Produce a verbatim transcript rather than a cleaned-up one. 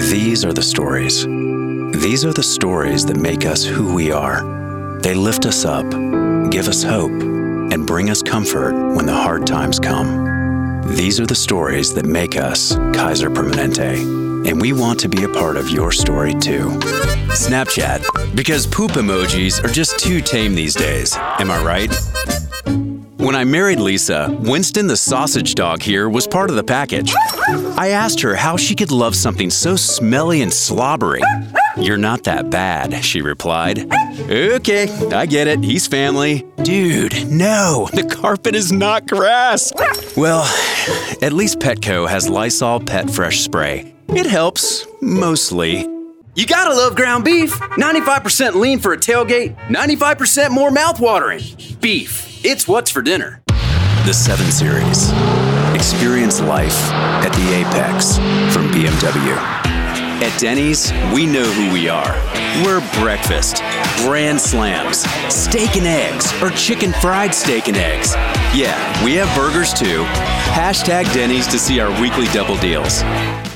These are the stories. These are the stories that make us who we are. They lift us up, give us hope, and bring us comfort when the hard times come. These are the stories that make us Kaiser Permanente, and we want to be a part of your story too. Snapchat, because poop emojis are just too tame these days. Am I right? When I married Lisa, Winston the sausage dog here was part of the package. I asked her how she could love something so smelly and slobbery. "You're not that bad," she replied. "Okay, I get it. He's family." Dude, no, the carpet is not grass. Well, at least Petco has Lysol Pet Fresh Spray. It helps, mostly. You gotta love ground beef. ninety-five percent lean for a tailgate, ninety-five percent more mouthwatering. Beef, it's what's for dinner. The seven Series. Experience life at the apex from B M W. At Denny's, we know who we are. We're breakfast, grand slams, steak and eggs, or chicken fried steak and eggs. Yeah, we have burgers too. Hashtag Denny's to see our weekly double deals.